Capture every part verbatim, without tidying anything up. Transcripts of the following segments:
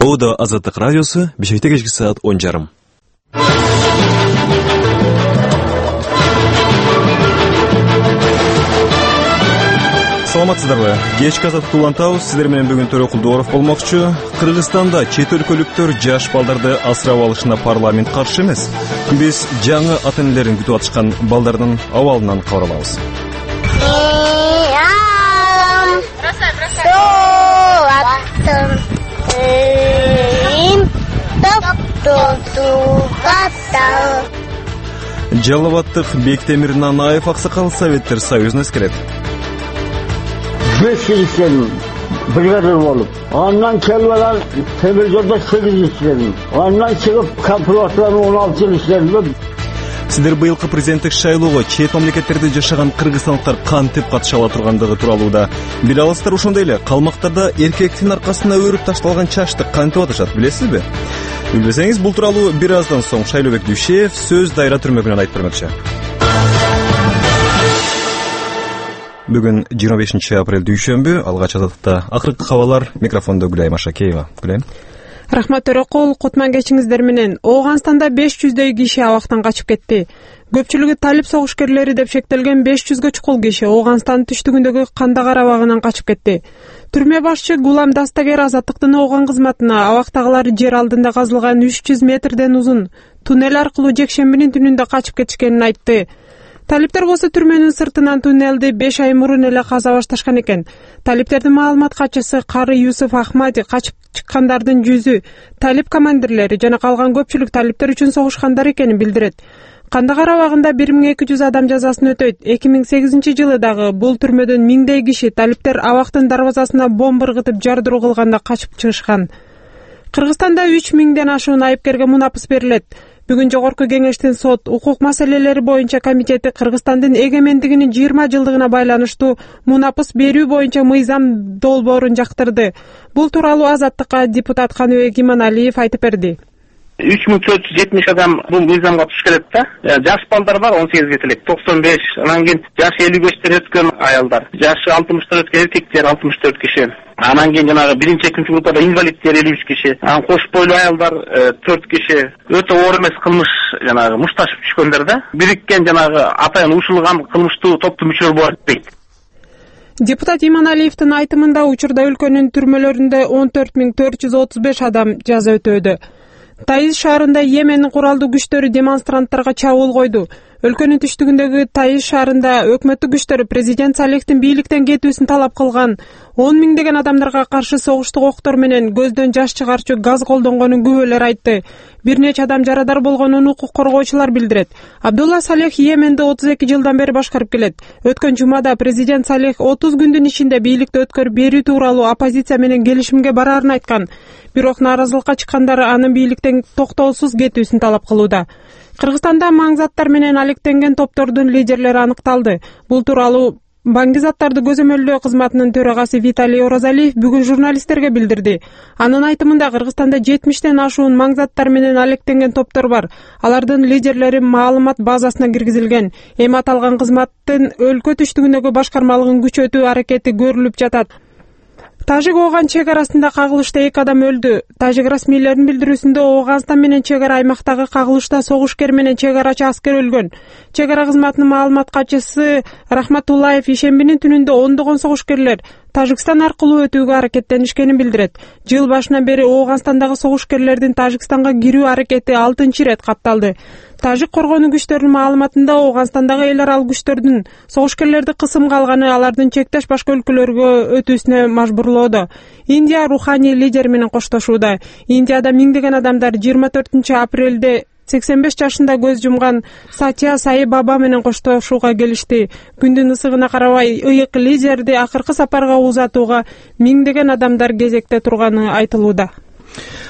Ода Азаттык радиосу Бишкекте кечки саат он жарым. Саламатсыздарбы? Кечки Азаттык улантабыз. Сиздер менен бүгүн Төрө Кулдуоров болмокчу. Кыргызстанда чет өлкөлүктөр жаш балдарды асырап алышына парламент каршы эмес. Биз жаңы ата-энелерин күтүп атышкан балдардын абалынан кабар алабыз. Жалалабадтык Бектемир Нанаев Аксакал Советтер союзуна эскерет. beş yıl işledim, brigadır olup. Ondan kelmeler Temirjolda sekiz yıl işledim. Ondan çıkıp kapılatlarını on altı yıl işledim. Сиздер быйылкы президенттик шайлоого чет мамлекеттерде жашаган кыргызстандыктар кантип катыша ала тургандыгы тууралуу да биле аласыздар. Ошондой эле калмактарда эркектин аркасына өрүп ташталган чачты кантип атышат, билесизби? Билбесеңиз, бул тууралуу бир аздан соң Шайлообек Дүйшеев сөз дайра түрмөгүнөн айтып бермекчи. Бүгүн жыйырма бешинчи апрель дүйшөмбү. Алгач Азаттыкта акыркы кабарлар. Микрофондо Гүлайым Ашакеева. Гүлайым. Рахмат Төрөкул, кутман кечиңиздер менен. Ооганстанда беш жүздөй киши абактан качып кетти. Көпчүлүгү талип согушкерлери деп шектелген беш жүзгө чукул киши Ооганстан түштүгүндөгү Кандагар абагынан качып кетти. Түрмө башчы Гулам Дастагер Азаттыктын огон кызматына абактагылар жер алдында казылган үч жүз метрден узун туннель аркылуу жекшембинин түнүндө качып кетишкенин айтты. Талиптер болсо түрмөнүн сыртынан туннелди беш ай мурун эле каза башташкан экен. Талиптердин маалымат катчысы Кары Юсуф Ахмади качып чыккандардын жүзү талип командирлери жана калган көпчүлүк талиптер үчүн согушкандар экенин билдирет. Кандагар абагында бир миң эки жүз адам жазасын өтөйт. эки миң сегизинчи жылы дагы бул түрмөдөн миңдей киши талиптер абактын дарбазасына бомба ыргытып жардыруу кылганда качып чыгышкан. Кыргызстанда үч миңден ашуун айыпкерге мунапыс берилет. Бүгүн Жогорку Кеңештин сот укук маселелери боюнча комитети Кыргызстандын эгемендигинин жыйырма жылдыгына байланыштуу мунапыс берүү боюнча мыйзам долбоорун жактырды. Бул тууралуу Азаттыкка депутат Каныбек Иманалиев айтып берди. үч миң төрт жүз жетимиш адам бул мыйзамга туш келет да. Жаш балдар бар он сегизге телек, токсон беш, анан кийин жашы элүү бештен өткөн аялдар, жашы алтымыштан өткөн эркектер алтымыш төрт киши. Анан кийин жанагы биринчи экинчи группада инвалидтер элүү үч киши, анан кош бойлуу аялдар төрт киши. Өтө оор эмес кылмыш жанагы мушташып түшкөндөр да. Бириккен жанагы атайын ушулган кылмыштуу топтун мүчөлөрү болот дейт. Депутат Иманалиевдин айтымында учурда өлкөнүн түрмөлөрүндө он төрт миң төрт жүз отуз беш адам жаза өтөөдө. Таиз шаарында Йеменин куралдуу күчтөрү демонстранттарга чабуул койду. Өлкөнүн түштүгүндөгү Таиз шаарында өкмөттүк күчтөр президент Салехтин бийликтен кетүүсүн талап кылган. он миңдеген адамдарга каршы согуштук октор менен көздөн жаш чыгарчу газ колдонгонун күбөлөр айтты. Бир нече адам жарадар болгонун укук коргоочулар билдирет. Абдулла Салех Йеменди отуз эки жылдан бери башкарып келет. Өткөн жумада президент Салех отуз күндүн ичинде бийликти өткөрүп берүү тууралуу оппозиция менен келишимге бараарын айткан. Бирок нааразылыкка чыккандар анын бийликтен токтоосуз кетүүсүн талап кылууда. Кыргызстанда маңзаттар менен алектенген топтордун лидерлери аныкталды. Бул тууралуу Баңгизаттарды көзөмөлдөө кызматынын төрагасы Виталий Оразалиев бүгүн журналисттерге билдирди. Анын айтымында Кыргызстанда жетимиштен ашуун маңзаттар менен алектенген топтор бар. Алардын лидерлери маалымат базасына киргизилген. Эми аталган кызматтын өлкө түштүгүндөгү башкармалыгын күчөтүү аракети көрүлүп жатат. Тажик-Ооган чек арасында кагылышта эки адам өлдү. Тажик расмийлеринин билдирүүсүндө Ооганстан менен чек ара аймактагы кагылышта согушкер менен чек арачы аскер өлгөн. Чек ара кызматынын маалымат катчысы Рахматуллаев ишембинин түнүндө ондогон согушкерлер Тажикстан аркылуу өтүүгө аракеттенишкенин билдирет. Жыл башынан бери Ооганстандагы согушкерлердин Тажикстанга кирүү аракети алтынчы ирет катталды. Тажик коргонуу күчтөрүнүн маалыматында Ооганстандагы эл аралык күчтөрдүн согушкерлерди кысымга алганы алардын чектеш башка өлкөлөргө өтүүсүнө мажбурлоодо. Индия руханий лидер менен коштошууда. Индияда миңдеген адамдар жыйырма төртүнчү апрелде сексен беш жашында көз жумган Сатья Саи Баба менен коштошууга келишти. Күндүн ысыгына карабай ыйык лидерди акыркы сапарга узатууга миңдеген адамдар кезекте турганы айтылууда.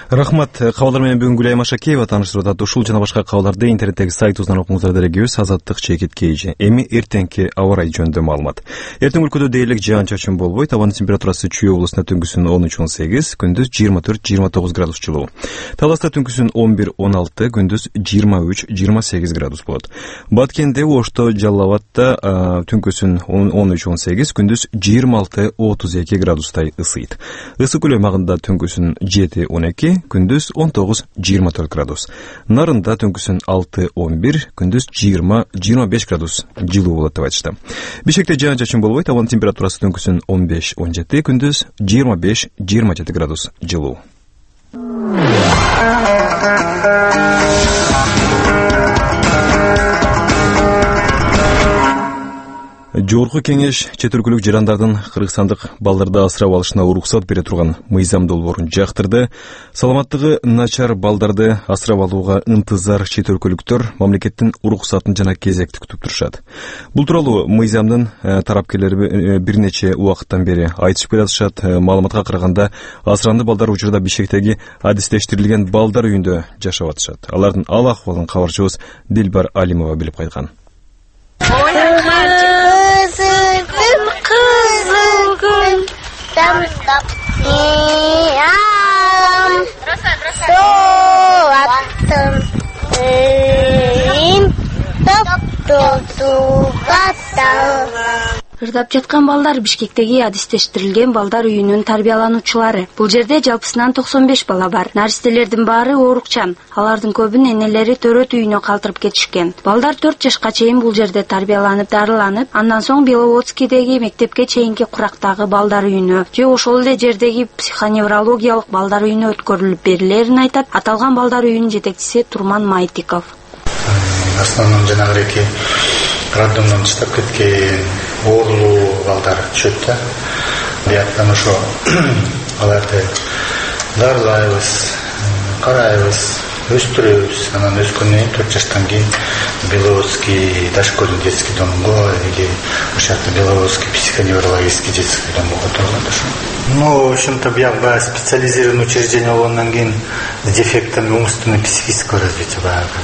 Рахмат. Кабалдар менен бүгүн Гүлайым Ашакеева тааныштырып атат. Ушул жана башка кабалдарды интернеттеги сайтыбыздан окуңуздар делегибиз. Азаттык чекит кейжи. Эми эртеңки аба ырайы жөнүндө маалымат. Эртең өлкөдө дээрлик жаан-чачын болбойт. Абанын температурасы Чүй облусунда түнкүсүн он үч он сегиз, күндүз жыйырма төрт жыйырма тогуз градус жылуу. Таласта түнкүсүн он бир он алты, күндүз жыйырма үч жыйырма сегиз градус болот. Баткенде, Ошто, Жалал Абадта түнкүсүн он үч он сегиз, күндүз жыйырма алты отуз эки градустай ысыйт. Ысык көл аймагында түнкүсүн жети он эки, күндүз он тогуз жыйырма төрт градус. Нарында түнкүсүн алты он бир, күндүз жыйырма жыйырма беш градус жылуу болот деп айтышты. Бишкекте жаан-чачын болбойт. Абанын температурасы түнкүсүн он беш он жети, күндүз жыйырма беш жыйырма жети градус жылуу. Жогорку кеңеш чет өлкөлүк жарандардын кыргызстандык балдарды асырап алышына уруксат бере турган мыйзам долбоорун жактырды. Саламаттыгы начар балдарды асырап алууга ынтызар чет өлкөлүктөр мамлекеттин уруксатын жана кезекти күтүп турушат. Бул тууралуу мыйзамдын тарапкерлери бир нече убакыттан бери айтышып келатышат. Маалыматка караганда, асыранды балдар учурда Бишкектеги адистештирилген балдар үйүндө жашап атышат. Алардын ал акыбалын кабарчыбыз Дилбар Алимова билип кайткан. Кызыл гүл дамдап ям солаттым ин топту катал. Ырдап жаткан балдар Бишкектеги адистештирилген балдар үйүнүн тарбиялануучулары. Бул жерде жалпысынан токсон беш бала бар. Наристелердин баары оорукчан. Алардын көбүн энелери төрөт үйүнө калтырып кетишкен. Балдар төрт жашка чейин бул жерде тарбияланып, дарыланып, андан соң Беловодскийдеги мектепке чейинки курактагы балдар үйүнө же ошол эле жердеги психоневрологиялык балдар үйүнө өткөрүлүп берилерин айтат аталган балдар үйүнүн жетекчиси Турман Майтиков. Основном жанагы роддомдон чыгып кеткен оорулуу балдар түшөт да. Бияктан ошо аларды дарылайбыз, карайбыз, өстүрөбүз. Анан өскөндөн кийин төрт жаштан кийин Беловодский дошкольный детский домго или ошол Беловодский психоневрологический детский домго которгон ошо. Ну, в общем-то, биягы специализированный учреждение болгондон кийин с дефектами умственного психического развития баягы.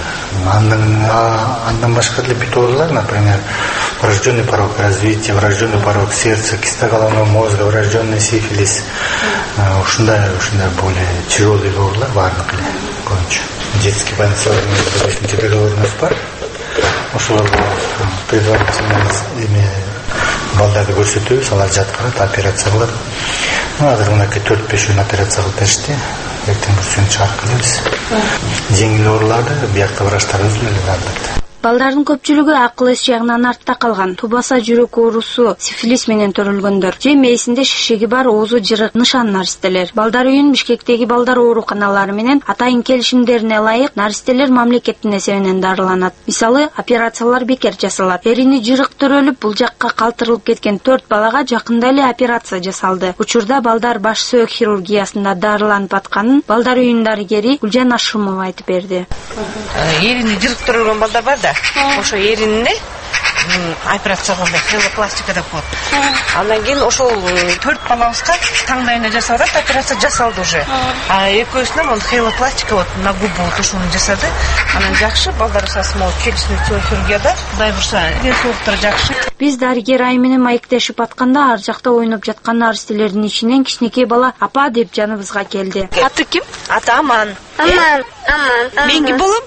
Андан башка деле бүт оорулар, например, врожденный порог развития, врожденный порог сердца, киста головного мозга, врожденный сифилис, ушундай ушундай более тяжелые оорулар баардык эле көбүнчө. Детский больницаларда договорубуз бар. Ошолорго предварительно эме балдарды көрсөтөбүз, алар жаткырат, операция кылат. Азыр мынакей төрт беш күн операция кылып беришти. Эртең бүрсүн чыгарып келебиз. Жеңил ооруларды биякта врачтар өзү эле дарылайт. Балдардын көпчүлүгү акыл эс жагынан артта калган. Тубаса жүрөк оорусу, сифилис менен төрөлгөндөр же мээсинде шишеги бар оозу жырык нышан наристелер. Балдар үйүн Бишкектеги балдар ооруканалары менен атайын келишимдерине ылайык наристелер мамлекеттин эсебинен дарыланат. Мисалы, операциялар бекер жасалат. Эрини жырык төрөлүп, бул жакка калтырылып кеткен төрт балага жакында эле операция жасалды. Учурда балдар баш сөөк хирургиясында дарыланып атканын балдар үйүнүн дарыгери Гүлжан Ашымова айтып берди. Эрини жырык төрөлгөн балдар бар да. Ошо эринде операция кылды, хелопластика деп коет. Андан кийин ошол төрт балабызга таңдайына жасалды, операция жасалды уже. А экөөсүнө мына хелопластика вот на губу ушуну жасады. Анан жакшы балдар сасмол келишимдүү хирургияда Кудай бурса, денсаулыктары жакшы. Биз дарыгер Ай менен маектешип атканда ар жакта ойноп жаткан наристелердин ичинен кичинекей бала апа деп жаныбызга келди. Аты ким? Аты Аман. Аман, Аман. Мен ким болом?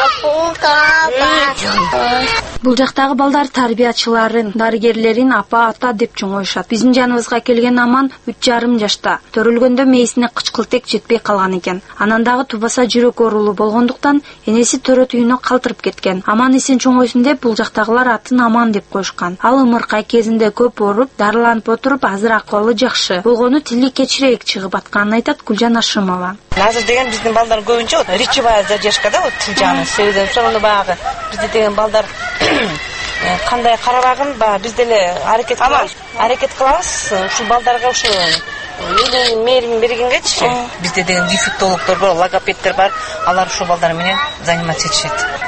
Бул жактагы балдар тарбиячыларын, дарыгерлерин апа, ата деп чоңоюшат. Биздин жаныбызга келген Аман үч жарым жашта. Төрөлгөндө мээсине кычкылтек жетпей калган экен. Анан дагы тубаса жүрөк оорулуу болгондуктан энеси төрөт үйүнө калтырып кеткен. Аман эсен чоңойсун деп бул жактагылар атын Аман деп коюшкан. Ал ымыркай кезинде көп ооруп, дарыланып отуруп, азыр акыбалы жакшы. Болгону тили кечирээк чыгып атканын айтат Гүлжан Ашымова. Азыр деген биздин балдар көбүнчө речевая задержкада вот тил жагынан сөйдөн соң баягы бизде деген балдар кандай карабагын баягы биз деле аракет кылабыз. Аракет кылабыз ушул балдарга ошо элин мээрин бергенгечи бизде деген дефектологдор бар, логопеддер бар. Алар ушул балдар менен заниматься этишет.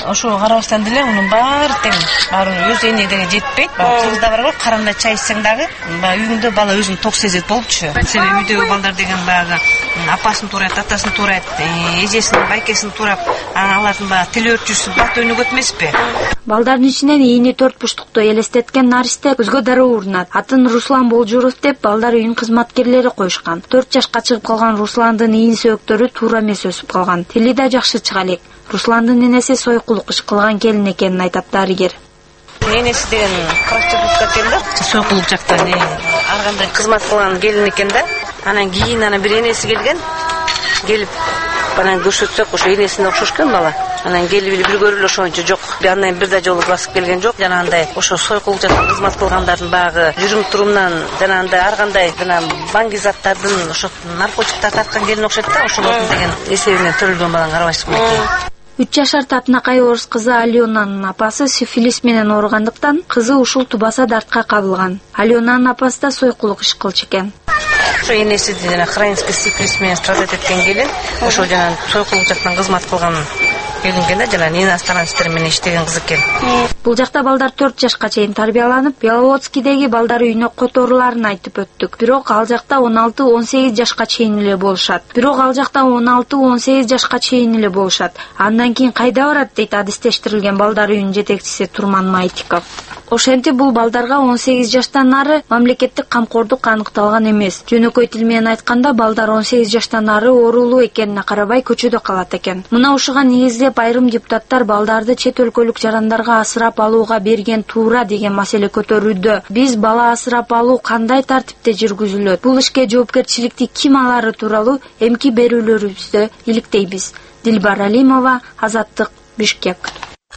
ошого карабастан деле мунун баары тең, баары өз энедиге жетпейт. Кыргызда бар го, каранда чай ичсең дагы, баягы үйүндө бала өзүн ток сезет болчу. Себеби үйдөгү балдар деген баягы апасын туурайт, атасын туурайт, эжесин, байкесин туурап, алардын баягы тил өрчүсү бат өнүгөт эмеспи? Балдардын ичинен ийини төрт буштукту элестеткен наристе көзгө дароо урунат. Атын Руслан Болжуров деп балдар үйүнүн кызматкерлери коюшкан. төрт жашка чыгып калган Русландын ийин сөөктөрү туура эмес өсүп калган. Тили да жакшы чыга элек. Русландын энеси сойкулук иш кылган келин экенин айтат дарыгер. Энеси деген проститутка экен да, сойкулук жактан ар кандай кызмат кылган келин экен да. Анан кийин анан бир энеси келген, келип анан көрсөтсөк, ошо энесине окшош экен бала. Анан келип эле бир көрүлө ошончо жок. Андан бир да жолу басып келген жок. Жанагындай ошо сойкулук жактан кызмат кылгандардын багы жүрүм турумунан жанагындай ар кандай жана банги заттардын, ошо наркотиктар тарткан келин окшойт да, ошолордун деген эсебинен төрөлгөн баланы карабайсызбы экен. үч жашар Татынакай орус кызы Алионанын апасы сифилис менен ооругандыктан кызы ушул Тубаса дартка кабылган. Алионанын апасы да сойкулук иш кылчу экен. Ошо энеси жана хронический сифилис менен страдать эткен келин, ошо жана сойкулук жактан кызмат кылган келинген да, жана иностранный истер менен иштеген кыз экен. Бул жакта балдар төрт жашка чейин тарбияланып, Беловодскийдеги балдар үйүнө которуларын айтып өттүк. Бирок ал жакта он алты он сегиз жашка чейин эле болушат. Бирок ал жакта он алты он сегиз жашка чейин эле болушат. Андан кийин кайда барат дейт адистештирилген балдар үйүнүн жетекчиси Турман Майтиков. Ошентип бул балдарга он сегиз жаштан ары мамлекеттик камкордук аныкталган эмес. Жөнөкөй тил менен айтканда балдар он сегиз жаштан ары оорулуу экенине карабай көчөдө калат экен. Мына ушуга негиздеп айрым депутаттар балдарды чет өлкөлүк жарандарга асырап алууга берген туура деген маселе көтөрүүдө. Биз бала асырап алуу кандай тартипте жүргүзүлөт? Бул ишке жоопкерчиликти ким алары тууралуу эмки берүүлөрүбүздө иликтейбиз. Дилбар Алимова, Азаттык, Бишкек.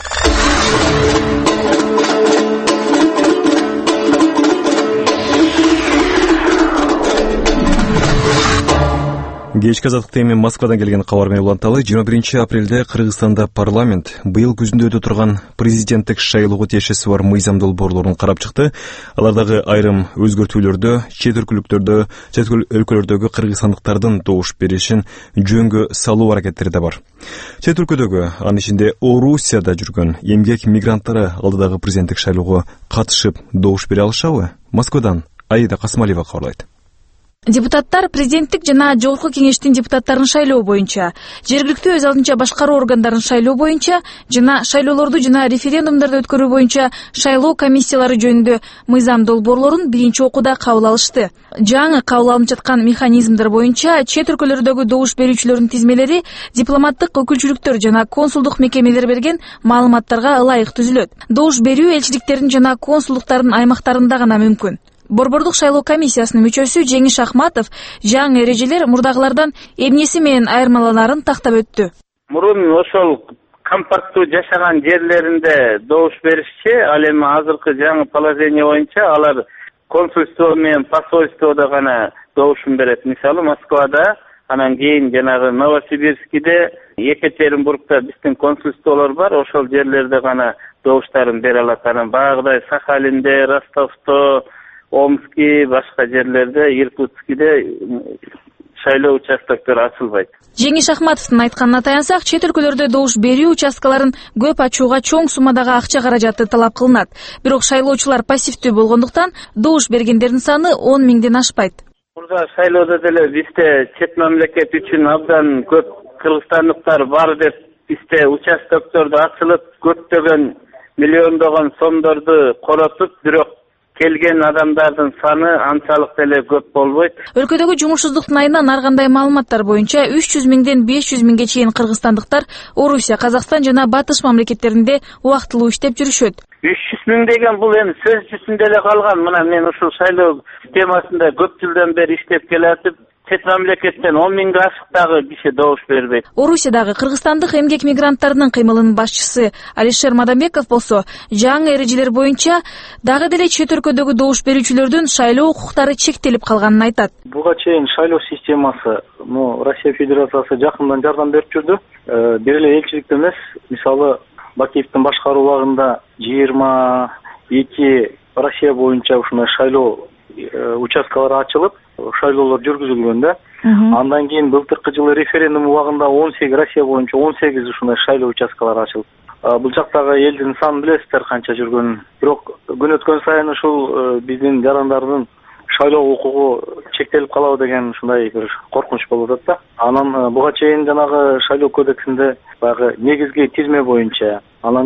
Кечки азаттыкта эми Москвадан келген кабар менен уланталы. жыйырма биринчи апрелде Кыргызстанда парламент быйыл күзүндө өтө турган президенттик шайлоого тиешеси бар мыйзам долбоорлорун карап чыкты. Алардагы айрым өзгөртүүлөрдө чет өлкөлүктөрдө, чет өлкөлөрдөгү кыргызстандыктардын добуш беришин жөнгө салуу аракеттери да бар. Чет өлкөдөгү, анын ичинде Орусияда жүргөн эмгек мигранттары алдыдагы президенттик шайлоого катышып добуш бере алышабы? Москвадан Аида Касмалиева кабарлайт. Депутаттар президенттик жана жогорку кеңештин депутаттарын шайлоо боюнча, жергиликтүү өз алдынча башкаруу органдарын шайлоо боюнча жана шайлоолорду жана референдумдарды өткөрүү боюнча шайлоо комиссиялары жөнүндө мыйзам долбоорлорун биринчи окууда кабыл алышты. Жаңы кабыл алынып жаткан механизмдер боюнча чет өлкөлөрдөгү добуш берүүчүлөрдүн тизмелери дипломаттык өкүлчүлүктөр жана консулдук мекемелер берген маалыматтарга ылайык түзүлөт. Добуш берүү элчиликтердин жана консулдуктардын аймактарында гана мүмкүн. Борбордук шайлоо комиссиясынын мүчөсү Жеңиш Ахматов жаңы эрежелер мурдагылардан эмнеси менен айырмаланарын тактап өттү. Мурун ошол компакттуу жашаган жерлеринде добуш беришчи, ал эми азыркы жаңы положение боюнча алар консульство менен посольстводо гана добушун берет. Мисалы Москвада, анан кийин жанагы Новосибирскиде, Екатеринбургда биздин консульстволор бар, ошол жерлерде гана добуштарын бере алат. Анан баягыдай Сахалинде, Ростовдо, Омский, башка жерлерде, Иркутскиде шайлоо участоктор ачылбайт. Жеңиш Ахматовдун айтканына таянсак, чет өлкөлөрдө добуш берүү участкаларын көп ачууга чоң суммадагы акча каражаты талап кылынат. Бирок шайлоочулар пассивдүү болгондуктан добуш бергендердин саны он миңден ашпайт. Мурда шайлоодо деле бизде чет мамлекет үчүн абдан көп кыргызстандыктар бар деп бизде участокторду ачылып, көптөгөн миллиондогон сомдорду коротуп, бирок келген адамдардын саны анчалык деле көп болбойт. Өлкөдөгү жумушсуздуктун айынан ар кандай маалыматтар боюнча үч жүз миңден беш жүз миңге чейин кыргызстандыктар Орусия, Казакстан жана Батыш мамлекеттеринде убактылуу иштеп жүрүшөт. үч жүз миң деген бул эми сөз жүзүндө эле калган. Мына мен ушул шайлоо системасында көп жылдан бери иштеп келатып, чет мамлекеттен он миңге ашык дагы киши добуш бербейт. Орусиядагы кыргызстандык эмгек мигранттарынын кыймылынын башчысы Алишер Мадамбеков болсо, жаңы эрежелер боюнча дагы деле чет өлкөдөгү добуш берүүчүлөрдүн шайлоо укуктары чектелип калганын айтат. Буга чейин шайлоо системасы, ну, Россия Федерациясы жакындан жардам берип жүрдү. Бир эле элчиликте эмес, мисалы Бакиевдин башкаруубагында жыйырма эки Россия боюнча ушундай шайлоо участкалары ачылып, шайлоолор жүргүзүлгөн да. Андан кийин былтыркы жылы референдум убагында он сегиз Россия боюнча он сегиз ушундай шайлоо участкалары ачылып. Бул жактагы элдин санын билесиздер канча жүргөнүн. Бирок күн өткөн сайын ушул биздин жарандардын шайлоо укугу чектелип калабы деген ушундай бир коркунуч болуп атат да. Анан буга чейин жанагы шайлоо кодексинде баягы негизги тизме боюнча, анан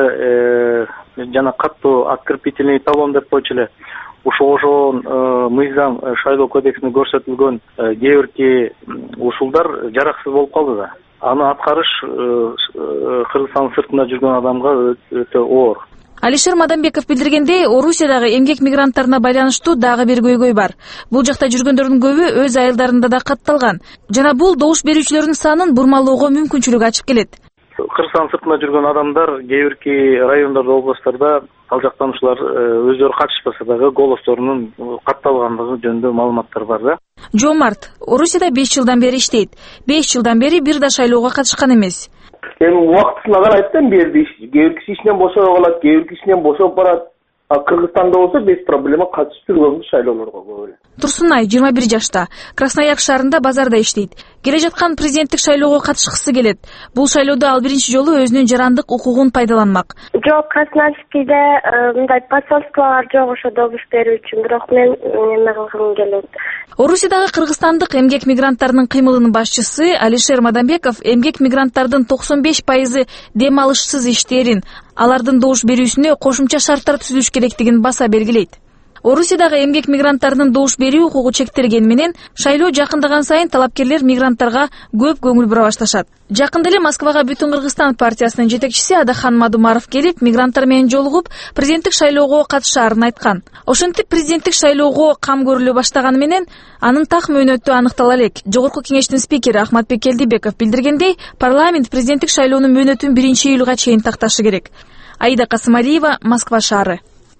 жанагы жана каттуу открепительный талон деп койчу эле. Ошол ошол мыйзам шайлоо кодексинде көрсөтүлгөн кээ бирки ушулдар жараксыз болуп калды да. Аны аткарыш Кыргызстандын сыртында жүргөн адамга өтө оор. Алишер Мадамбеков билдиргендей, Орусиядагы эмгек мигранттарына байланыштуу дагы бир көйгөй бар. Бул жакта жүргөндөрдүн көбү өз айылдарында да катталган. Жана бул добуш берүүчүлөрдүн санын бурмалоого мүмкүнчүлүк ачып келет. Кыргызстан сыртында жүргөн адамдар кээ бирки райондордо, областтарда ал жактан ушулар өздөрү катышпаса дагы голосторунун катталгандыгы жөнүндө маалыматтар бар да. Жомарт Орусияда беш жылдан бери иштейт. беш жылдан бери бир да шайлоого катышкан эмес. Эми убактысына карайт да, берди кээ бир киши ишинен бошоп калат, кээ бир кишинен бошоп барат. А Кыргызстанда болсо без проблема катышып жүргөнбүз шайлоолорго көп эле. Турсунай жыйырма бир жашта, Красноярск шаарында базарда иштейт. Келе жаткан президенттик шайлоого катышкысы келет. Бул шайлоодо ал биринчи жолу өзүнүн жарандык укугун пайдаланмак. Жок, Красноярскиде мындай посольстволор жок ошо добуш берүү үчүн, бирок мен эме кылгым келет. Орусиядагы кыргызстандык эмгек мигранттарынын кыймылынын башчысы Алишер Мадамбеков эмгек мигранттардын токсон беш пайызы дем алышсыз иштээрин, алардын добуш берүүсүнө кошумча шарттар түзүлүш керектигин баса белгилейт. Орусиядагы эмгек мигранттарынын добуш берүү укугу чектелгени менен шайлоо жакындаган сайын талапкерлер мигранттарга көп көңүл бура башташат. Жакында эле Москвага Бүтүн Кыргызстан партиясынын жетекчиси Адахан Мадумаров келип, мигранттар менен жолугуп, президенттик шайлоого катышаарын айткан. Ошентип президенттик шайлоого кам көрүлө баштаганы менен анын так мөөнөтү аныктала элек. Жогорку кеңештин спикери Ахматбек Келдибеков билдиргендей, парламент президенттик шайлоонун мөөнөтүн биринчи июлга чейин такташы керек. Аида Касымалиева, Москва шаары.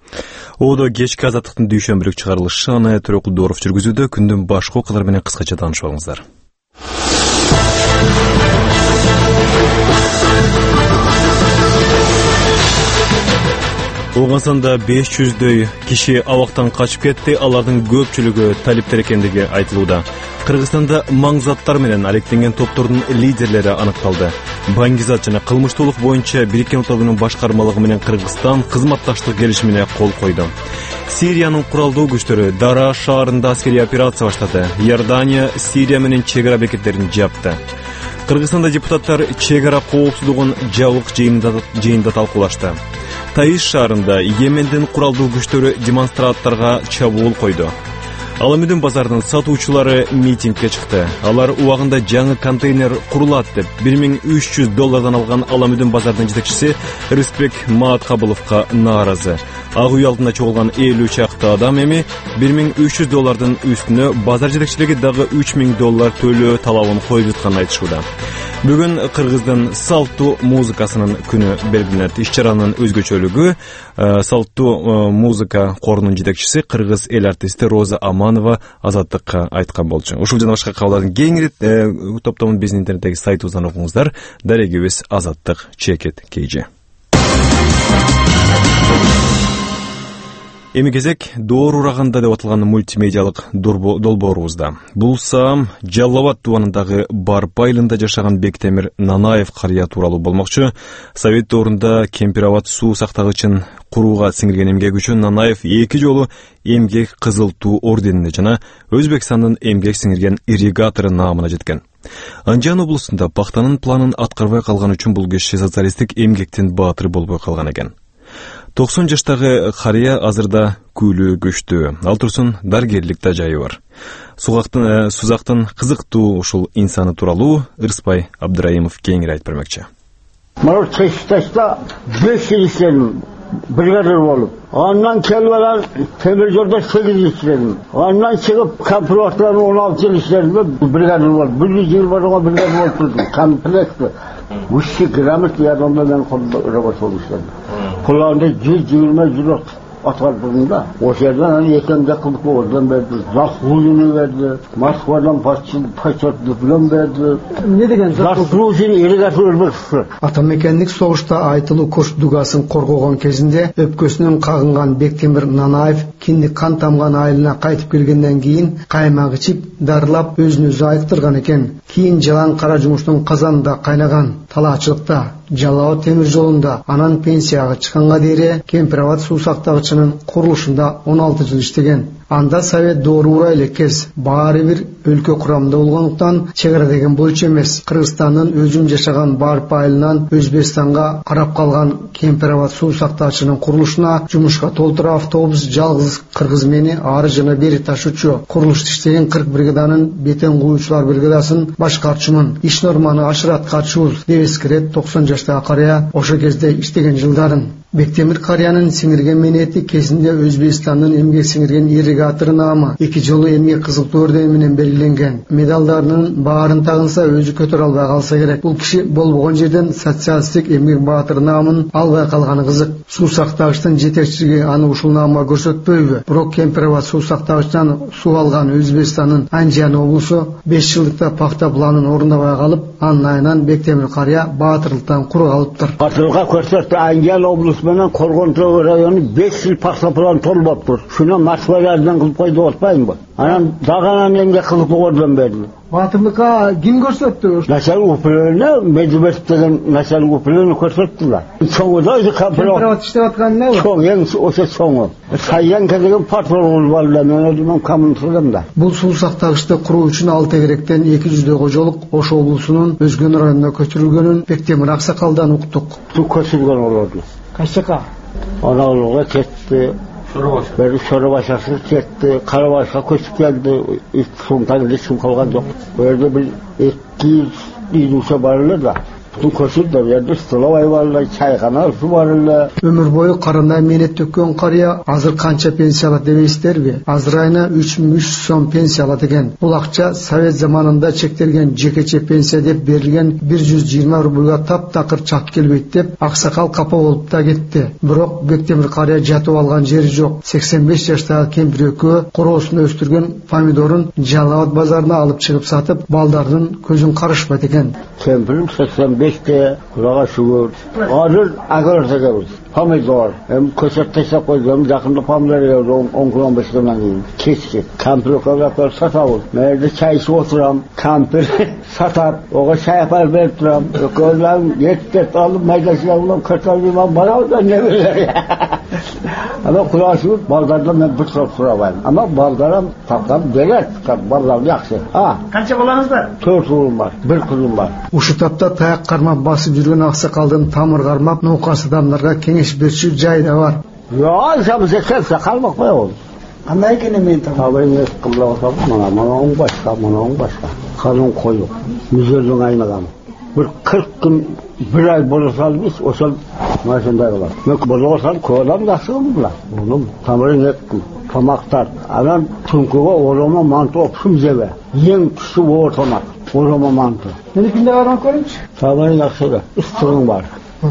Оодо кечки азаттыктын дүйшөмбүлүк чыгарылышы Анай Төрөкулдоров жүргүзүүдө. Күндүн башка окуялар менен кыскача таанышып алыңыздар. Оңгансанда беш жүздөй киши абактан качып кетти. Алардын көпчүлүгү талиптер экендиги айтылууда. Кыргызстанда маңзаттар менен алектенген топтордун лидерлери аныкталды. Баңгизат жана кылмыштуулук боюнча Бириккен Улуттар Уюмунун башкармалыгы менен Кыргызстан кызматташтык келишимине кол койду. Сириянын куралдуу күчтөрү Дара шаарында аскерий операция баштады. Иордания Сирия менен чек ара бекеттерин жапты. Кыргызстанда депутаттар чек ара коопсуздугун жабык жыйында талкуулашты. Таиз шаарында Йемендин куралдуу күчтөрү демонстранттарга чабуул койду. Аламүдүн базарынын сатуучулары митингге чыкты. Алар убагында жаңы контейнер курулат деп бир миң үч жүз доллардан алган Аламүдүн базарынын жетекчиси Рыспек Мааткабыловго нааразы. Ак үй алдында чогулган элүү чакты адам эми бир миң үч жүз доллардын үстүнө базар жетекчилиги дагы үч миң доллар төлөө талабын коюп жатканын айтышууда. Бүгүн Кыргыздын салттуу музыкасынын күнү белгиленет. Иш-чаранын өзгөчөлүгү салттуу музыка корунун жетекчиси кыргыз эл артисти Роза Аманова Азаттыкка айткан болчу. Ушул жана башка кабарлардын кеңири топтомун биздин интернеттеги сайтыбыздан окуңуздар. Дарегибиз Азаттык чекет кейжи. Эми кезек доор ураганда деп аталган мультимедиалык долбоорубузда. Бул саам Жалал Абад тубанындагы Барп айылында жашаган Бектемир Нанаев карыя тууралуу болмокчу. Совет доорунда Кемпирабад суу сактагычын курууга сиңирген эмгек үчүн Нанаев эки жолу эмгек кызыл туу орденине жана Өзбекстандын эмгек сиңирген ирригатору наамына жеткен. Анжан облусунда пахтанын планын аткарбай калган үчүн бул киши социалисттик эмгектин баатыры болбой калган экен. токсон жаштагы карыя азырда күйлүү көчтү. Ал турсун даргерлик тажайы бар. Сузактын сузактын кызыктуу ушул инсаны тууралуу Ырыспай Абдыраимов кеңири айтып бермекчи. Мына Чечташта беш жыл иштедим, бригадир болуп. Андан келип алар темир жолдо сегиз жыл иштедим. Андан чыгып комплекттерин он алты жыл иштедим, бригадир болуп. бир жүз жыйырма жылга бригадир болуп турдум. Комплектти үч граммат ярдамда мен работа болуп иштедим. Kulağında yüz yirmi euro atardım da. O şeyden yetemde kılık oradan verdi. Zak huyunu verdi. Moskvadan paçot diplom verdi. Ne degen zak huyunu irrigatör verdi. Атамекендик согушта айтылуу кош дугасын коргогон кезинде өпкөсүнөн кагынган Бектемир Нанаев киндик кан тамган айылына кайтып келгенден кийин каймак ичип, дарылап өзүн өзү айыктырган экен. Кийин жалаң кара жумуштун казанында кайнаган талаачылыкта Жалал Абад темир жолунда, анан пенсияга чыкканга дейин Кемпир Абад суу сактагычынын курулушунда он алты жыл иштеген. Анда Совет дооруна элеккес баары бир өлкө курамында болгондуктан чек ара деген боюнча эмес, Кыргызстандын өзүм жашаган Барып айылынан Өзбекстанга карап калган Кемпир Абад суу сактагычынын курулушуна жумушка толтура автобус жалгыз кыргыз мени ары жана бери ташуучу курулушта иштеген кырк бригаданын бетен кууучулар бригадасын башкарчумун. Иш норманы ашырат катышыбыз деп эскерет токсон жаштагы карыя ошо кезде иштеген жылдарын. Бектемир карыянын сиңирген менети кезинде Өзбекстандын эмгек сиңирген ирригатор наамы эки жолу эмгек кызыл ордени менен белгиленген. Медалдарынын баарын тагынса өзү көтөрө албай калса керек. Бул киши болбогон жерден социалисттик эмгек баатыр наамын албай калганы кызык. Суу сактагычтын жетекчилиги аны ушул наамга көрсөтпөйбү? Бирок Кемпир Абад суу сактагычтан суу алган Өзбекстандын Анжан облусу беш жылдыкта пакта планын орундабай калып, анын айынан Бектемир карыя баатырлыктан куру калыптыр. Баатырга көрсөттү Анжан облусу менен Коргонтоо району беш жыл пакта план толбоптур. Шуну Москвадан кылып койду атпайбы? Анан дагы эмгек кылып ордон берди. Батырлыкка ким көрсөттү? Начальник управления Медведев деген начальник управления көрсөттүлөр. Чоңуда Кемпир Абад иштеп атканында чоң, эң ошо чоңу. Саянка деген патрон бар эле, мен өзүм коммунистмин да. Бул суу сактагычты куруу үчүн ал тегеректен эки жүздөй кожолук Ош облусунун Өзгөн районуна көчүрүлгөнүн Бектемир Аксакалдан уктук. Суу көчүргөн болду. Качака? Анауга кетти. Бери Сорбашасы кетти, Карабашка көчүп келди. Эки сумтан эч сум калган жок. Бу жерде бир эки жүз үйдүнчө бар эле да. Бул көчүрдө жерде столовый бар эле, чайкана бар эле. Өмүр бою карындай менет төккөн карыя азыр канча пенсия алат дебейсиздерби? Азыр айына үч миң үч жүз сом пенсия алат экен. Бул акча Совет заманында чектелген жекече пенсия деп берилген бир жүз жыйырма рубльга таптакыр чак келбейт деп Аксакал капа болуп да кетти. Бирок Бектемир карыя жатып алган жери жок. сексен беш жаштагы кемпир экөө короосунда өстүргөн помидорун Жалал Абад базарына алып чыгып сатып, балдардын көзүн карышпайт экен. Кемпирим сексен беште кулага шүгүр. Азыр агротегебиз. Помидor. Hem köşette ise koyduğum yakında pomidor yiyorum on on beş yıldan кейін. Keşke. Kampir olarak satavuz. Nerede çay içip oturam. Kampir satar. Oğa çay yapar verip duram. Öközlerim yetket alıp maydasıyla kötü bana da ne bilir ya. Ama kulağı şu baldardan ben bir çok surabayım. Ama baldaram taptan belet. Ballar yakşı. Ha. Kaça balanız var? Dört oğlum var. Bir kızım var. Uşu tapta tayak karmap basıp жүрген Аксакалдын тамыр кармап науқас адамдарга кеңеш берчү жай да бар. Ya sabıza kelse kalmak mı olur? Anda ekene men tamam. Tabii ne kımla olsa bana bana on başka bana on başka. Kanun koyuyor. Müzörlüğün aynadan. Bir kırk gün bir ay bulursan biz o sol maşında olur. Ne bulursan koyalım da sığınırlar. Oğlum tamırın ettim. Tamaktar. Adam çünkü oğluma mantı opsum zeve. Yen kişi o ortamak. Oğluma mantı. Ne günde varmak koymuş? Tamırın yakışığı. Üstünün var.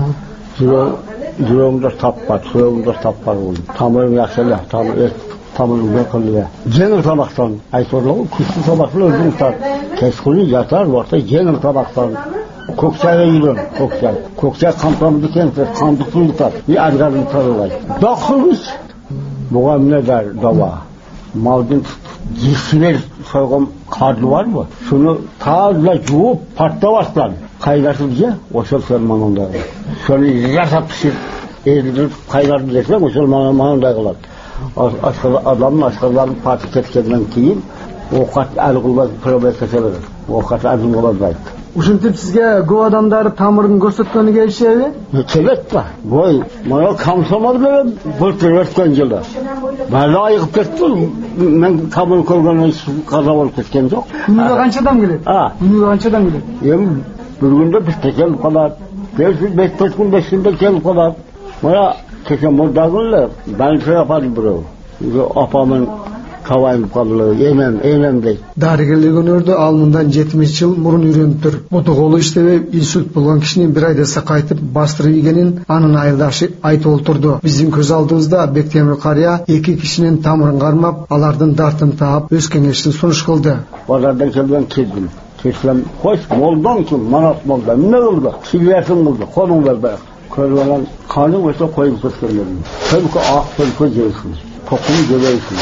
Yüreğimde tap var. Yüreğimde tap var oğlum. Tamırın yakışığı. Tamırın bekılıyor. Cenil tabaktan. Aysorluğu kuşlu tabaklı öldüm tar. Keskulü yatar varsa cenil tabaktan. Kokçay'a yürüyorum, Kokçay. Kokçay kampamızı kendisi, kandıklı yutar. Bir adgarını tarılay. Dokuz. Buğa ne der dava? Maldın giysiler soygun kardı var mı? Şunu tazla juup partta bastan. Kaynarsın diye, o Süleyman onda. Şöyle yasap pişir, eğildir, kaynarsın desem, o Süleyman onda kılar. Adamın aşklarının parti ketkenden keyin, o kat el kılmaz, probet kesebilir. O kat el kılmaz bayt. Ушинтип сизге көп адамдар тамырын көрсөткөнү келишеби? Келет ба. Бой, мына комсомол менен былтыр өткөн жылда. Бала айыгып кетти. Мен тамыр көргөнөн каза болуп кеткен жок. Күнүгө канча адам келет? А, күнүгө канча адам келет? Эми бир күндө бир келип калат. беш беш күн беш күндө келип калат. Мына кеше мурдагы эле больница апарды бирөө. Апамын Kavayım kalıyor, yemem, eylem değil. Darıgırlık önürdü, alnından yetmiş yıl murun ürüntür. Otoğolu iştebe insult bulgan kişinin bir ayda sakaytıp bastırı yegenin anın ayıldaşı ayt olturdu. Bizim köz aldığımızda Bektemir karıya iki kişinin tamırın karmap, alardın dartın taap, öz kengeçtin sonuç kıldı. Pazardan kelden keldim. Keslem, hoş, moldan kim, manat moldan, ne oldu? Silversin oldu, konum ver bayak. Körüveren kanı olsa koyup gösterlerim. Tabii ki ağ, tabii ki gelsin. Kokunu göbeysin.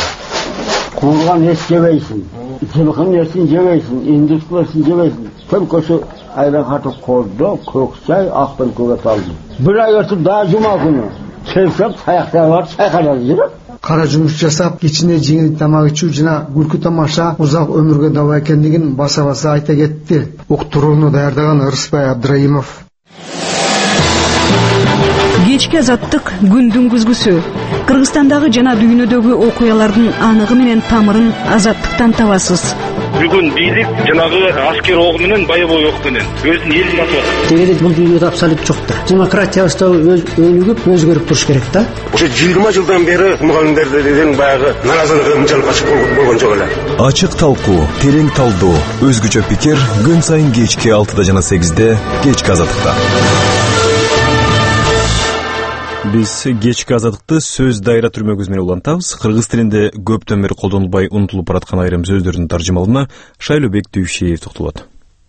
Kurgan et yemeysin, zırhın yesin yemeysin, indüskülesin yemeysin. Tabii ki şu ayran katıp koydu, köksay, aktan köket aldı. Bir ay ötüp daha cuma günü. Kelsep, ayaklar var, çaykalar yürüp. Kara жұмыс жасап, кечине жеңил тамак ичүү жана күлкү тамаша узак өмүргө дабаа экендигин баса-баса айта кетти. Уктурууну даярдаган Ырысбай Абдраимов. Кечки азаттык күндүн күзгүсү. Кыргызстандагы жана дүйнөдөгү окуялардын аныгы менен тамырын азаттыктан табасыз. Бүгүн бийлик жанагы аскер ок менен, боевой ок менен өзүнүн элин атып атат. Дегенде бул дүйнөдө абсолют жоктур. Демократиябызда өз өнүгүп, өзгөрүп туруш керек да. Ошо жыйырма жылдан бери мугалимдерден баягы наразылыгы мынчалык ачык болгон жок эле. Ачык талкуу, терең талдоо, өзгөчө пикир күн сайын кечки алтыда жана сегизде кечки азаттыкта. Биз кечки азаттыкты сөз дайра түрмөгүбүз менен улантабыз. Кыргыз тилинде көптөн бери колдонулбай унутулуп бараткан айрым сөздөрдүн таржымалына Шайлообек Дүйшеев токтолот.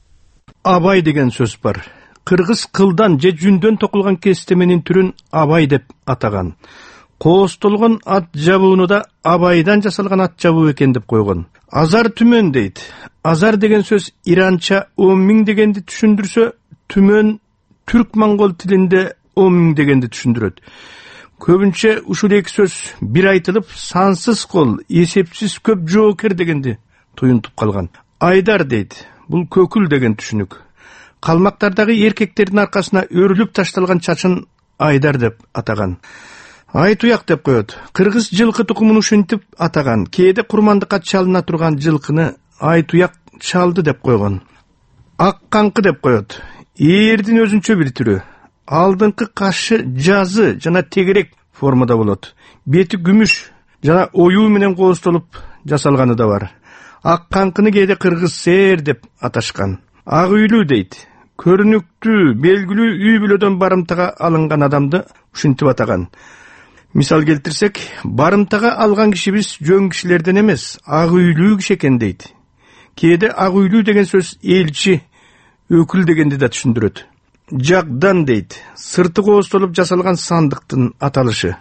Абай деген сөз бар. Кыргыз кылдан же жүндөн токулган кестеменин түрүн абай деп атаган. Коостолгон ат жабууну да абайдан жасалган ат жабуу экен деп койгон. Азар түмөн дейт. Азар деген сөз иранча он миң дегенди түшүндүрсө, түмөн түрк-монгол тилинде он миң дегенди түшүндүрөт. Көбүнчө ушул эки сөз бир айтылып, сансыз кол, эсепсиз көп жоокер дегенди туюнтуп калган. Айдар дейт. Бул көкүл деген түшүнүк. Калмактардагы эркектердин аркасына өрүлүп ташталган чачын айдар деп атаган. Ай туяк деп коет. Кыргыз жылкы тукумун ушинтип атаган. Кээде курмандыкка чалына турган жылкыны ай туяк чалды деп койгон. Ак канкы деп коет. Эрдин өзүнчө бир түрү. Алдыңкы кашы жазы жана тегерек формада болот. Бети күмүш жана оюу менен коостолуп жасалганы да бар. Ак канкыны кээде кыргыз сээр деп аташкан. Ак үйлүү дейт. Көрүнүктүү, белгилүү үй бүлөдөн барымтага алынган адамды ушинтип атаган. Мисал келтирсек, барымтага алган кишибиз жөн кишилерден эмес, ак үйлүү киши экен дейт. Кээде ак үйлүү деген сөз элчи, өкүл дегенди да түшүндүрөт. Жагдан дейт. Сырты коостолуп жасалган сандыктын аталышы.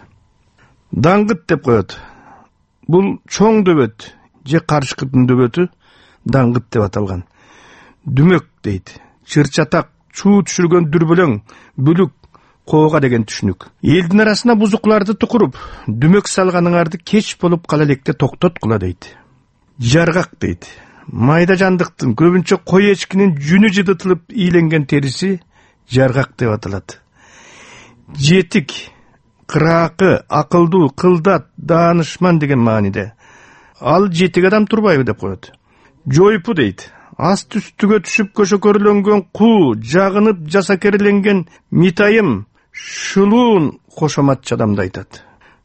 Даңгыт деп коет. Бул чоң дөбөт же карышкыдын дөбөтү даңгыт деп аталган. Дүмөк дейт. Чырчатак, чуу түшүргөн дүрбөлөң, бүлүк, коога деген түшүнүк. Элдин арасына бузукларды тукуруп, дүмөк салганыңарды кеч болуп кала электе токтоткула дейт. Жаргак дейт. Майда жандыктын, көбүнчө кой эчкинин жүнү жыдытылып ийленген териси жаргак деп аталат. Жетик, кыраакы, акылдуу, кылдат, даанышман деген мааниде. Ал жетик адам турбайбы деп коет. Жойпу дейт. Аст үстүгө түшүп көшөкөрүлөнгөн куу, жагынып жасакерленген митайым, шулуун кошоматчы адамды айтат.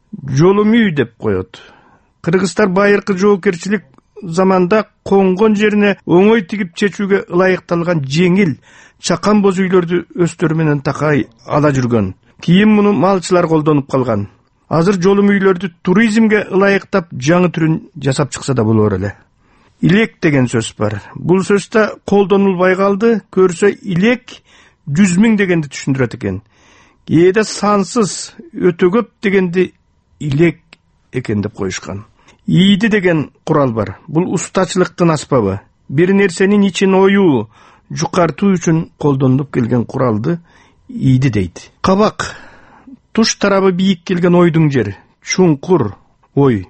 Жолум үй деп коет. Кыргыздар байыркы жоокерчилик заманда коңгон жерине оңой тигип чечүүгө ылайыкталган жеңил, чакан боз үйлөрдү өстөрү менен такай ала жүргөн. Кийин муну малчылар колдонуп калган. Азыр жолум үйлөрдү туризмге ылайыктап жаңы түрүн жасап чыкса да болор эле. Илек деген сөз бар. Бул сөз да колдонулбай калды. Көрсө илек жүз миң дегенди түшүндүрөт экен. Кээде сансыз, өтө көп дегенди илек экен деп коюшкан. Ийди деген курал бар. Бул устачылыктын аспабы. Бир нерсенин ичин оюу, жукартуу үчүн колдонулуп келген куралды ийди дейт. Кабак. Туш тарабы бийик келген ойдуң жер. Чуңкур ой.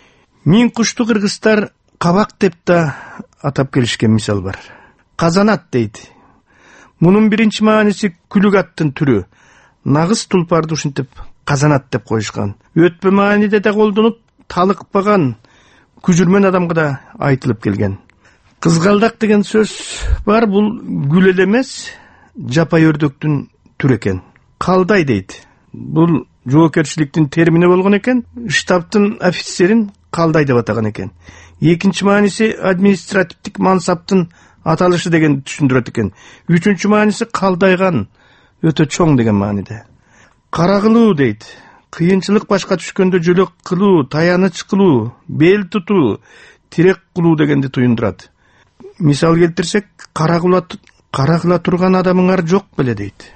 Миң кушту кыргыздар кабак деп да атап келишкен мисал бар. Казанат дейт. Мунун биринчи мааниси күлүк аттын түрү. Нагыз тулпарды ушинтип казанат деп коюшкан. Өтпө мааниде да колдонуп, талыкпаган күжүрмөн адамга да айтылып келген. Кызгалдак деген сөз бар. Бул гүл эле эмес, жапай өрдөктүн түрү экен. Калдай дейт. Бул жоокерчиликтин термини болгон экен. Штабтын офицерин калдай деп атаган экен. Экинчи мааниси административдик мансаптын аталышы деген түшүндүрөт экен. Үчүнчү мааниси калдайган, өтө чоң деген мааниде. Карагылуу дейт. Кыйынчылык башка түшкөндө жөлөк кылуу, таяныч кылуу, бел тутуу, тирек кылуу дегенди туюндурат. Мисал келтирсек, карагыла карагыла турган адамыңар жок беле дейт.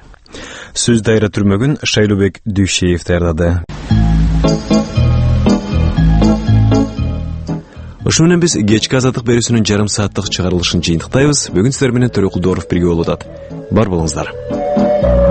Сөз дайра түрмөгүн Шайлообек Дүйшеев даярдады. Ошо менен биз кечки азаттык берүүсүнүн жарым сааттык чыгарылышын жыйынтыктайбыз. Бүгүн сиздер менен Төрөкул Дооров бирге болуп атат. Бар болуңуздар.